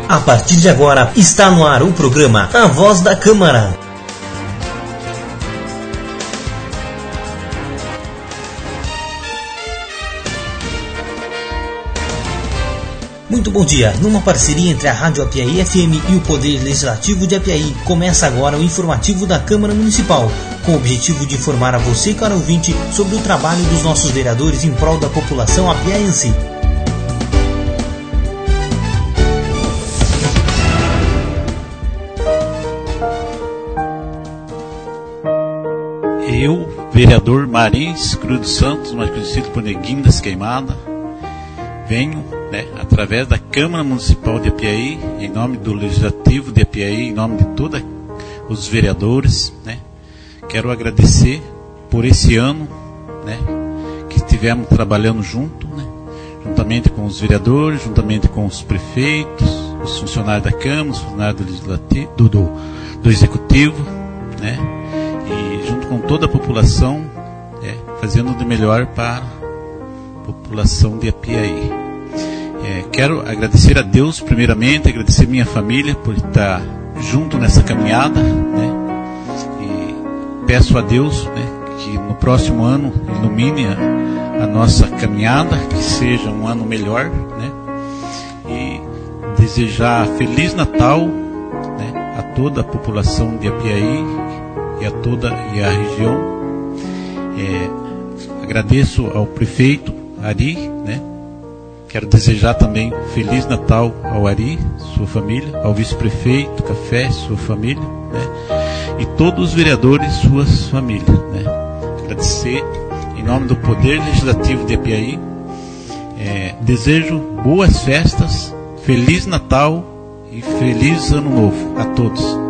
A partir de agora, está no ar o programa A Voz da Câmara. Muito bom dia. Numa parceria entre a Rádio Apiaí FM e o Poder Legislativo de Apiaí, começa agora o informativo da Câmara Municipal, com o objetivo de informar a você, caro ouvinte, sobre o trabalho dos nossos vereadores em prol da população apiaiense. Eu, vereador Marins Cruz dos Santos, mais conhecido por Neguinho das Queimadas, venho, através da Câmara Municipal de Apiaí, em nome do Legislativo de Apiaí, em nome de todos os vereadores, quero agradecer por esse ano, que estivemos trabalhando juntamente com os vereadores, juntamente com os prefeitos, os funcionários da Câmara, os funcionários do Legislativo, do Executivo, e junto com toda a população, fazendo o de melhor para a população de Apiaí. Quero agradecer a Deus primeiramente, agradecer minha família por estar junto nessa caminhada, e peço a Deus que no próximo ano ilumine a nossa caminhada, que seja um ano melhor, e desejar Feliz Natal, a toda a população de Apiaí e a região. Agradeço ao prefeito Ari, quero desejar também Feliz Natal ao Ari, sua família, ao vice-prefeito Café, sua família, e todos os vereadores, suas famílias, agradecer em nome do Poder Legislativo de Apiaí. Desejo boas festas, Feliz Natal e Feliz Ano Novo a todos.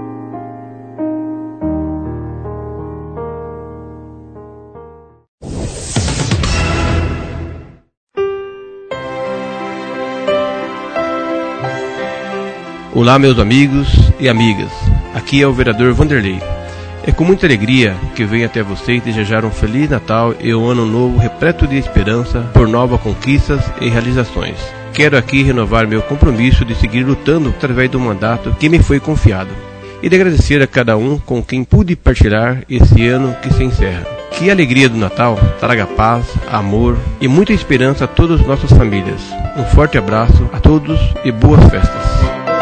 Olá, meus amigos e amigas, aqui é o vereador Vanderlei. É com muita alegria que venho até vocês desejar um Feliz Natal e um Ano Novo repleto de esperança por novas conquistas e realizações. Quero aqui renovar meu compromisso de seguir lutando através do mandato que me foi confiado e de agradecer a cada um com quem pude partilhar esse ano que se encerra. Que a alegria do Natal traga paz, amor e muita esperança a todas as nossas famílias. Um forte abraço a todos e boas festas.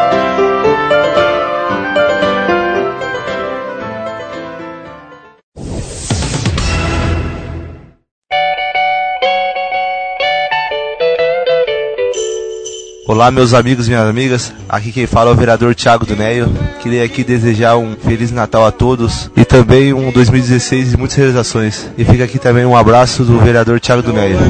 Olá, meus amigos e minhas amigas, aqui quem fala é o vereador Thiago do Neio. Queria aqui desejar um Feliz Natal a todos e também um 2016 de muitas realizações. E fica aqui também um abraço do vereador Thiago do Neio.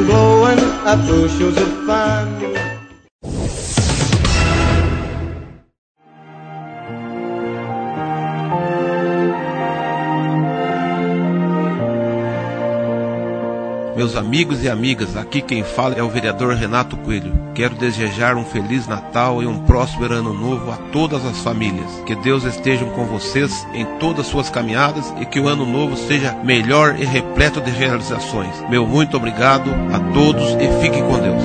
Meus amigos e amigas, aqui quem fala é o vereador Renato Coelho. Quero desejar um Feliz Natal e um próspero Ano Novo a todas as famílias. Que Deus esteja com vocês em todas as suas caminhadas e que o Ano Novo seja melhor e repleto de realizações. Meu muito obrigado a todos e fiquem com Deus.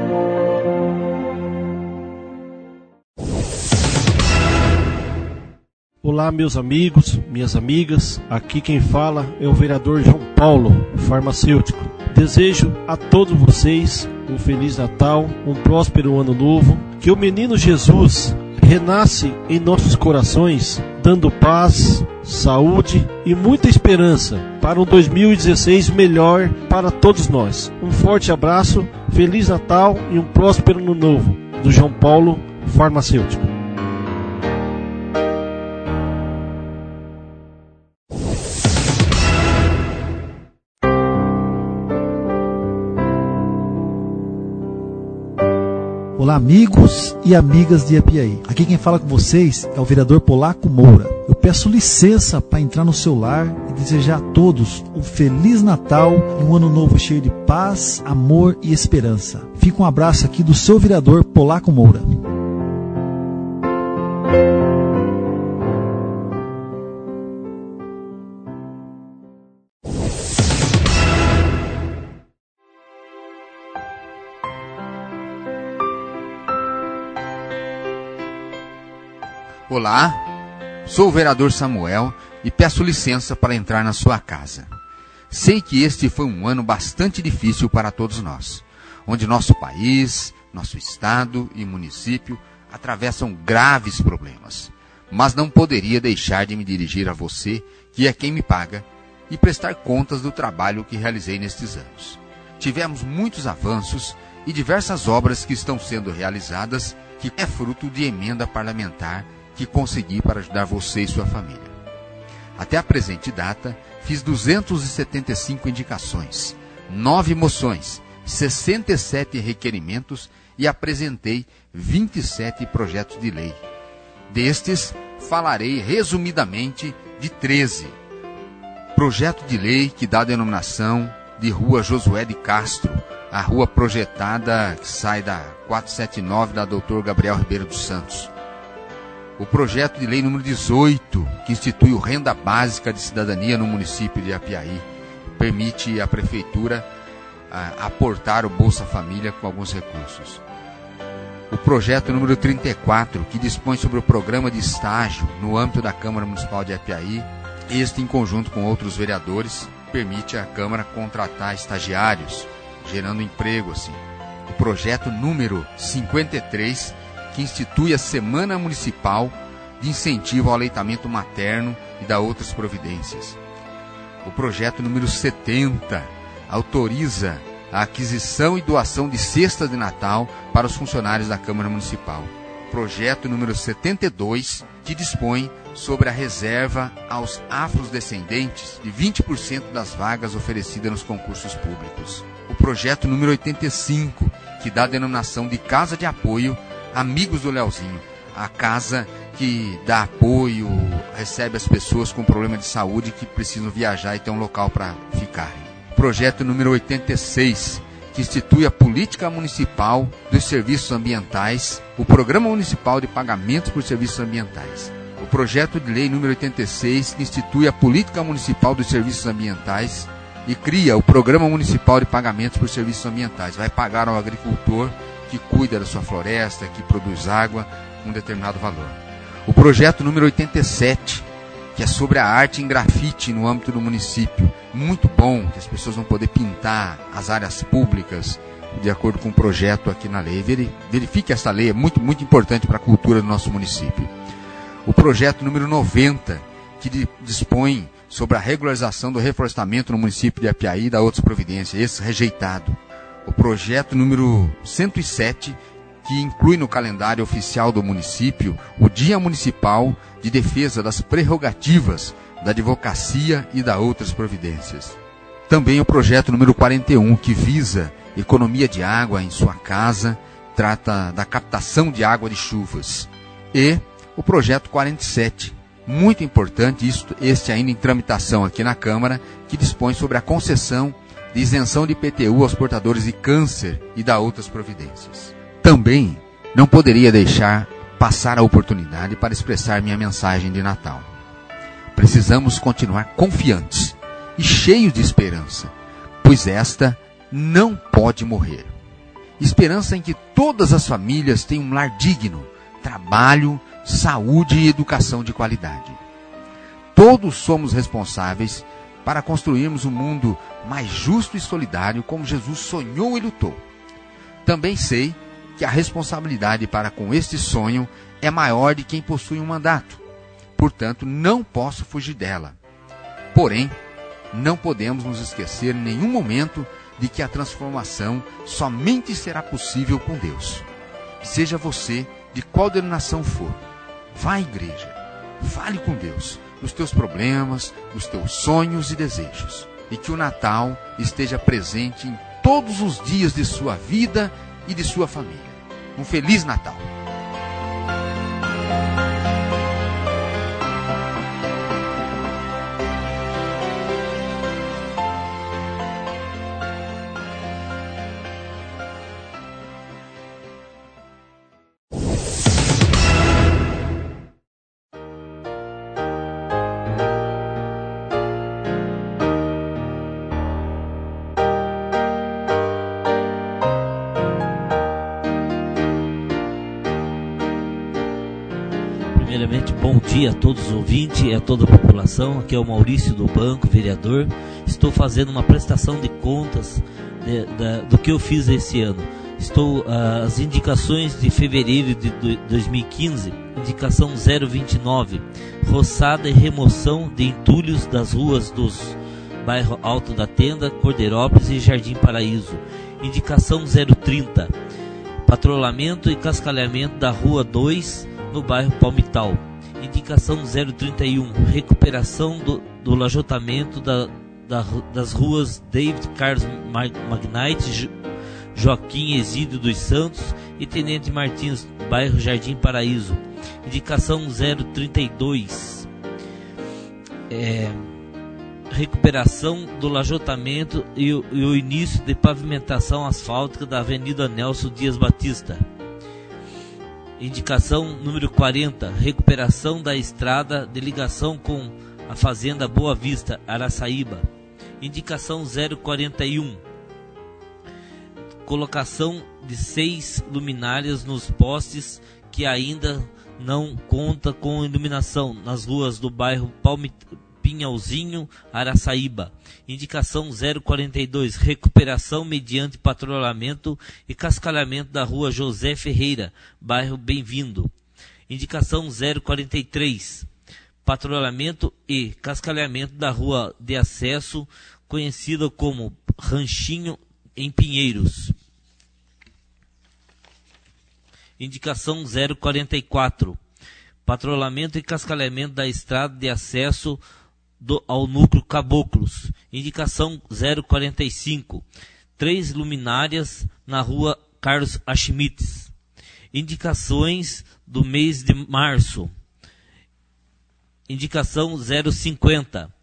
Olá, meus amigos, minhas amigas, aqui quem fala é o vereador João Paulo, farmacêutico. Desejo a todos vocês um Feliz Natal, um próspero Ano Novo, que o menino Jesus renasce em nossos corações, dando paz, saúde e muita esperança para um 2016 melhor para todos nós. Um forte abraço, Feliz Natal e um próspero Ano Novo, do João Paulo, farmacêutico. Olá, amigos e amigas de Apiaí. Aqui quem fala com vocês é o vereador Polaco Moura. Eu peço licença para entrar no seu lar e desejar a todos um Feliz Natal e um Ano Novo cheio de paz, amor e esperança. Fica um abraço aqui do seu vereador Polaco Moura. Olá, sou o vereador Samuel e peço licença para entrar na sua casa. Sei que este foi um ano bastante difícil para todos nós, onde nosso país, nosso estado e município atravessam graves problemas. Mas não poderia deixar de me dirigir a você, que é quem me paga, e prestar contas do trabalho que realizei nestes anos. Tivemos muitos avanços e diversas obras que estão sendo realizadas, que é fruto de emenda parlamentar que consegui para ajudar você e sua família. Até a presente data, fiz 275 indicações, 9 moções, 67 requerimentos e apresentei 27 projetos de lei. Destes, falarei resumidamente de 13. Projeto de lei que dá a denominação de Rua Josué de Castro, a rua projetada que sai da 479 da Dr. Gabriel Ribeiro dos Santos. O projeto de lei número 18, que institui o Renda Básica de Cidadania no município de Apiaí, permite à Prefeitura aportar o Bolsa Família com alguns recursos. O projeto número 34, que dispõe sobre o programa de estágio no âmbito da Câmara Municipal de Apiaí, este em conjunto com outros vereadores, permite à Câmara contratar estagiários, gerando emprego assim. O projeto número 53, que institui a Semana Municipal de Incentivo ao Aleitamento Materno e dá outras providências. O projeto número 70 autoriza a aquisição e doação de cestas de Natal para os funcionários da Câmara Municipal. Projeto número 72, que dispõe sobre a reserva aos afrodescendentes de 20% das vagas oferecidas nos concursos públicos. O projeto número 85, que dá a denominação de Casa de Apoio Amigos do Leozinho, a casa que dá apoio, recebe as pessoas com problema de saúde que precisam viajar e ter um local para ficarem. Projeto número 86, que institui a Política Municipal dos Serviços Ambientais, o Programa Municipal de Pagamentos por Serviços Ambientais. O projeto de lei número 86, que institui a Política Municipal dos Serviços Ambientais e cria o Programa Municipal de Pagamentos por Serviços Ambientais. Vai pagar ao agricultor que cuida da sua floresta, que produz água, um determinado valor. O projeto número 87, que é sobre a arte em grafite no âmbito do município. Muito bom, que as pessoas vão poder pintar as áreas públicas de acordo com o projeto aqui na lei. Verifique esta lei, é muito, muito importante para a cultura do nosso município. O projeto número 90, que dispõe sobre a regularização do reflorestamento no município de Apiaí e da outras providências, esse rejeitado. O projeto número 107, que inclui no calendário oficial do município o Dia Municipal de Defesa das Prerrogativas da Advocacia e da outras providências. Também o projeto número 41, que visa economia de água em sua casa, trata da captação de água de chuvas. E o projeto 47, muito importante, este ainda em tramitação aqui na Câmara, que dispõe sobre a concessão de isenção de IPTU aos portadores de câncer e da outras providências. Também não poderia deixar passar a oportunidade para expressar minha mensagem de Natal. Precisamos continuar confiantes e cheios de esperança, pois esta não pode morrer. Esperança em que todas as famílias tenham um lar digno, trabalho, saúde e educação de qualidade. Todos somos responsáveis para construirmos um mundo mais justo e solidário como Jesus sonhou e lutou. Também sei que a responsabilidade para com este sonho é maior de quem possui um mandato. Portanto, não posso fugir dela. Porém, não podemos nos esquecer em nenhum momento de que a transformação somente será possível com Deus. Seja você de qual denominação for, vá à igreja, fale com Deus dos teus problemas, dos teus sonhos e desejos. E que o Natal esteja presente em todos os dias de sua vida e de sua família. Um Feliz Natal! Primeiramente, bom dia a todos os ouvintes e a toda a população. Aqui é o Maurício do Banco, vereador. Estou fazendo uma prestação de contas do que eu fiz esse ano. As indicações de fevereiro de 2015, indicação 029, roçada e remoção de entulhos das ruas dos bairro Alto da Tenda, Cordeirópolis e Jardim Paraíso. Indicação 030, patrulhamento e cascalhamento da Rua 2, no bairro Palmital. Indicação 031, recuperação do lajotamento das ruas David Carlos Magnite, Joaquim Exídio dos Santos e Tenente Martins, bairro Jardim Paraíso. Indicação 032, recuperação do lajotamento e o início de pavimentação asfáltica da Avenida Nelson Dias Batista. Indicação número 40, recuperação da estrada de ligação com a Fazenda Boa Vista, Araçaíba. Indicação 041, colocação de 6 luminárias nos postes que ainda não conta com iluminação nas ruas do bairro Pinhalzinho, Araçaíba. Indicação 042, recuperação mediante patrulhamento e cascalhamento da rua José Ferreira, bairro Bem-vindo. Indicação 043, patrulhamento e cascalhamento da rua de acesso, conhecida como Ranchinho, em Pinheiros. Indicação 044, patrulhamento e cascalhamento da estrada de acesso ao núcleo Caboclos. Indicação 045, 3 luminárias na rua Carlos Schmitz. Indicações do mês de março. Indicação 050,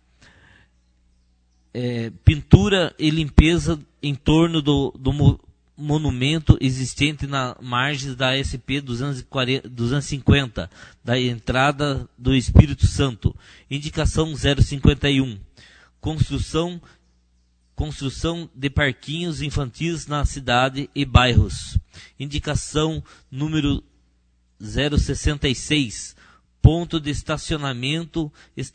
pintura e limpeza em torno do monumento existente na margem da SP 250, da entrada do Espírito Santo. Indicação 051, construção de parquinhos infantis na cidade e bairros. Indicação número 066, ponto de estacionamento,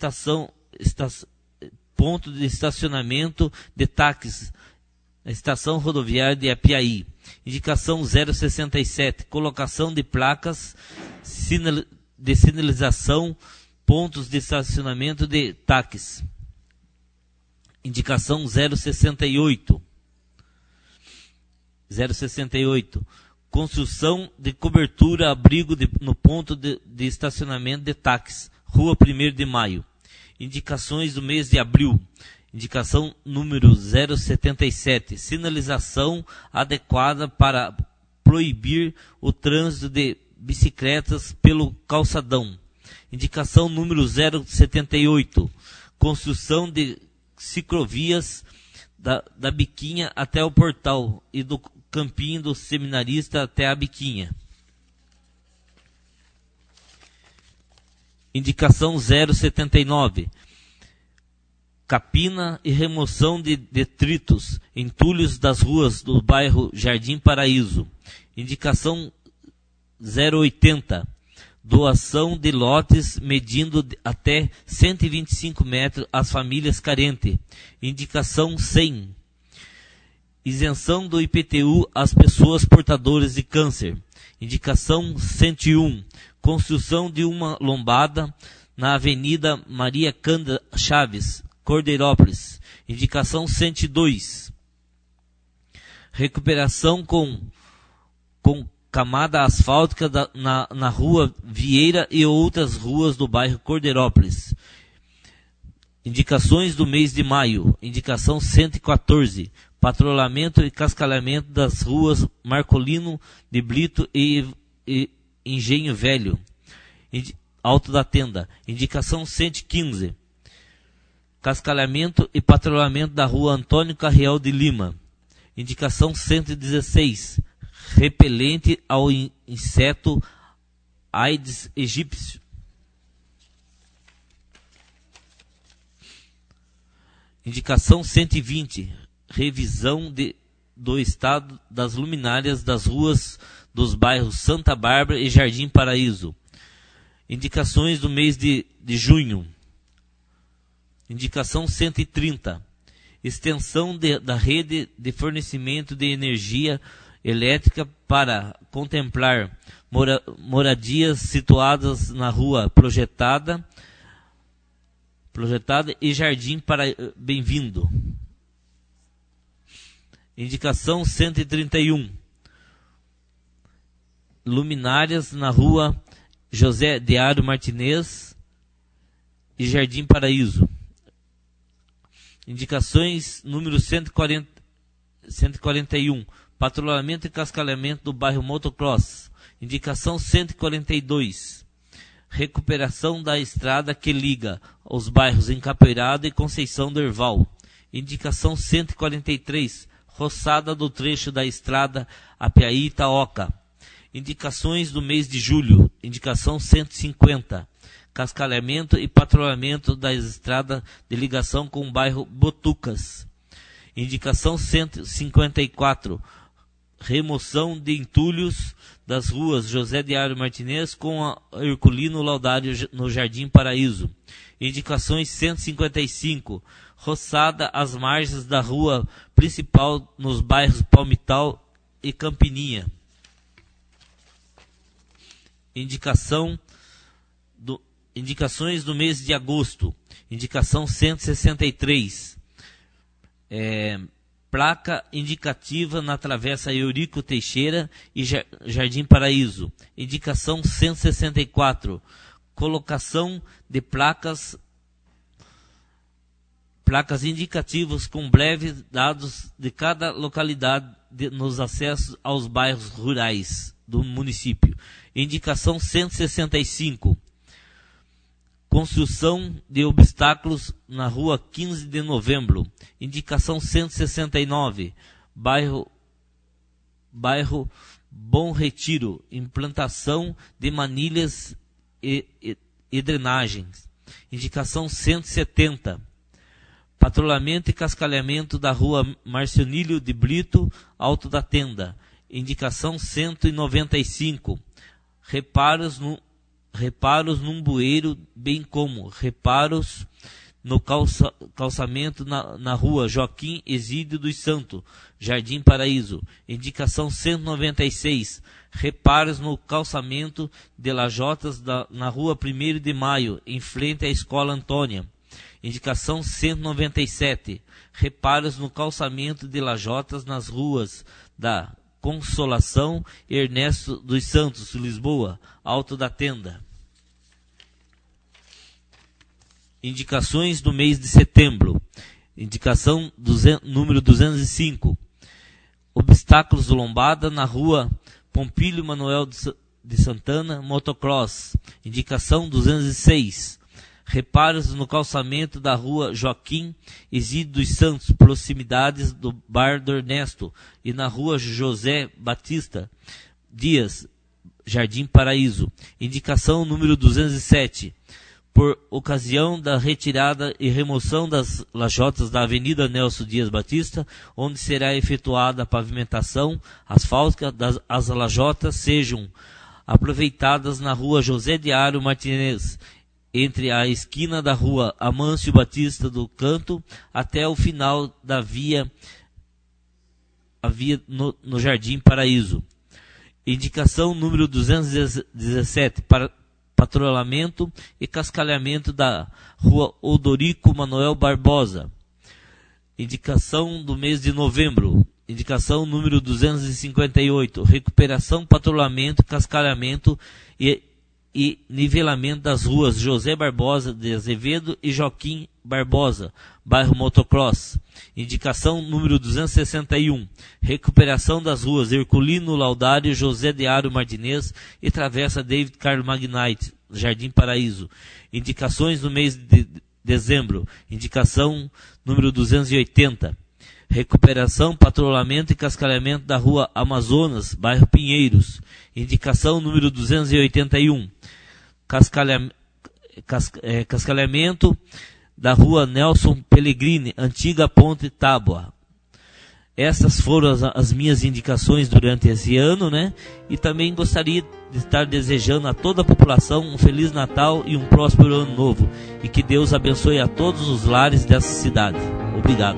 ponto de estacionamento de táxis, estação rodoviária de Apiaí. Indicação 067, colocação de placas de sinalização, pontos de estacionamento de táxis. Indicação 068, construção de cobertura abrigo no ponto de estacionamento de táxis, Rua 1º de Maio. Indicações do mês de abril. Indicação número 077, sinalização adequada para proibir o trânsito de bicicletas pelo calçadão. Indicação número 078, construção de ciclovias da Biquinha até o portal e do campinho do Seminarista até a Biquinha. Indicação 079, capina e remoção de detritos, entulhos das ruas do bairro Jardim Paraíso. Indicação 080, doação de lotes medindo até 125 metros às famílias carentes. Indicação 100, isenção do IPTU às pessoas portadoras de câncer. Indicação 101, construção de uma lombada na Avenida Maria Cândida Chaves, Cordeirópolis. Indicação 102, recuperação com camada asfáltica na rua Vieira e outras ruas do bairro Cordeirópolis. Indicações do mês de maio. Indicação 114, patrulhamento e cascalhamento das ruas Marcolino de Brito e Engenho Velho, Alto da Tenda. Indicação 115, cascalhamento e patrulhamento da rua Antônio Carreal de Lima. Indicação 116, repelente ao inseto Aedes aegypti. Indicação 120, revisão do estado das luminárias das ruas dos bairros Santa Bárbara e Jardim Paraíso. Indicações do mês de junho. Indicação 130. Extensão da rede de fornecimento de energia elétrica para contemplar moradias situadas na rua projetada e Jardim para Bem-vindo. Indicação 131. Luminárias na rua José Deário Martinez e Jardim Paraíso. Indicações número 141. Patrulhamento e cascalhamento do bairro Motocross. Indicação 142. Recuperação da estrada que liga os bairros Encapeirada e Conceição do Herval. Indicação 143. Roçada do trecho da estrada Apiaí-Itaoca. Indicações do mês de julho. Indicação 150. Cascalhamento e patrulhamento da estrada de ligação com o bairro Botucas. Indicação 154. Remoção de entulhos das ruas José Deário Martinez com a Herculino Laudário no Jardim Paraíso. Indicações 155. Roçada às margens da rua principal nos bairros Palmital e Campininha. Indicações do mês de agosto. Indicação 163. Placa indicativa na travessa Eurico Teixeira e Jardim Paraíso. Indicação 164. Colocação de placas indicativas com breves dados de cada localidade nos acessos aos bairros rurais do município. Indicação 165. Construção de obstáculos na rua 15 de novembro. Indicação 169. Bairro Bom Retiro. Implantação de manilhas e drenagens. Indicação 170. Patrulhamento e cascalhamento da rua Marcionílio de Brito, Alto da Tenda. Indicação 195. Reparos num bueiro, bem como reparos no calçamento na rua Joaquim Exídio dos Santos, Jardim Paraíso. Indicação 196. Reparos no calçamento de lajotas na rua 1º de Maio, em frente à Escola Antônia. Indicação 197. Reparos no calçamento de lajotas nas ruas da Consolação Ernesto dos Santos, Lisboa, Alto da Tenda. Indicações do mês de setembro. Indicação número 205. Obstáculos do Lombada na rua Pompílio Manuel de Santana, Motocross. Indicação 206. Reparos no calçamento da rua Joaquim Exídio dos Santos, proximidades do Bar do Ernesto, e na rua José Batista Dias, Jardim Paraíso. Indicação número 207. Por ocasião da retirada e remoção das lajotas da Avenida Nelson Dias Batista, onde será efetuada a pavimentação asfáltica, as lajotas sejam aproveitadas na rua José Deário Martinez, entre a esquina da rua Amâncio Batista do Canto até o final da via no Jardim Paraíso. Indicação número 217. Para patrulhamento e cascalhamento da rua Odorico Manuel Barbosa. Indicação do mês de novembro. Indicação número 258. Recuperação, patrulhamento, cascalhamento e nivelamento das ruas José Barbosa de Azevedo e Joaquim Barbosa, bairro Motocross. Indicação número 261. Recuperação das ruas Herculino Laudário, José Deário Martinez e Travessa David Carlos Magnite, Jardim Paraíso. Indicações no mês de dezembro. Indicação número 280. Recuperação, patrulhamento e cascalhamento da rua Amazonas, bairro Pinheiros. Indicação número 281. Cascalhamento da rua Nelson Pellegrini, antiga Ponte Tábua. Essas foram as minhas indicações durante esse ano, né? E também gostaria de estar desejando a toda a população um Feliz Natal e um próspero Ano Novo. E que Deus abençoe a todos os lares dessa cidade. Obrigado.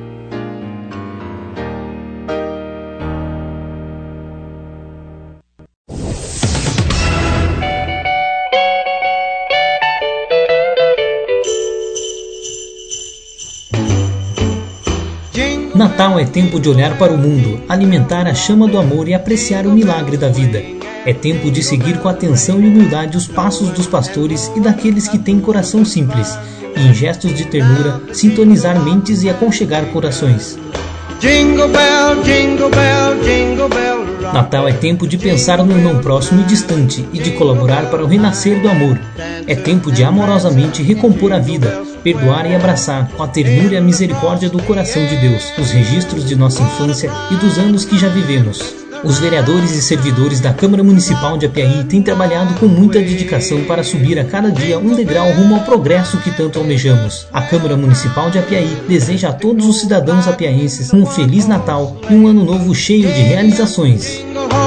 Natal é tempo de olhar para o mundo, alimentar a chama do amor e apreciar o milagre da vida. É tempo de seguir com atenção e humildade os passos dos pastores e daqueles que têm coração simples, e em gestos de ternura, sintonizar mentes e aconchegar corações. Jingle bell, jingle bell, jingle bell rock. Natal é tempo de pensar no irmão próximo e distante e de colaborar para o renascer do amor. É tempo de amorosamente recompor a vida, perdoar e abraçar com a ternura e a misericórdia do coração de Deus os registros de nossa infância e dos anos que já vivemos. Os vereadores e servidores da Câmara Municipal de Apiaí têm trabalhado com muita dedicação para subir a cada dia um degrau rumo ao progresso que tanto almejamos. A Câmara Municipal de Apiaí deseja a todos os cidadãos apiaenses um Feliz Natal e um Ano Novo cheio de realizações.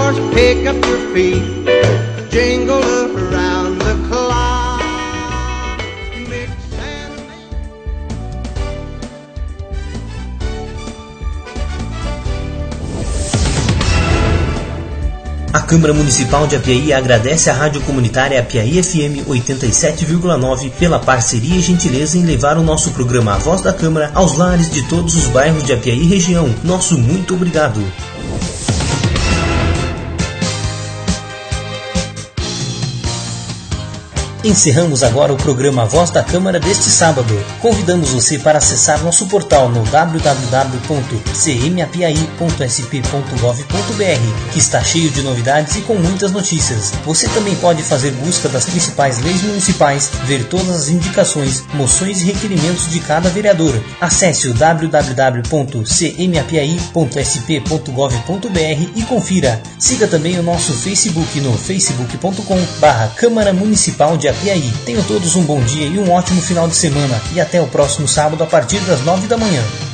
A Câmara Municipal de Apiaí agradece à Rádio Comunitária Apiaí FM 87,9 pela parceria e gentileza em levar o nosso programa A Voz da Câmara aos lares de todos os bairros de Apiaí e região. Nosso muito obrigado. Encerramos agora o programa Voz da Câmara deste sábado. Convidamos você para acessar nosso portal no www.cmapiaí.sp.gov.br, que está cheio de novidades e com muitas notícias. Você também pode fazer busca das principais leis municipais, ver todas as indicações, moções e requerimentos de cada vereador. Acesse o www.cmapiaí.sp.gov.br e confira. Siga também o nosso Facebook no facebook.com/Câmara Municipal de Apiaí. Tenham todos um bom dia e um ótimo final de semana. E até o próximo sábado a partir das 9 da manhã.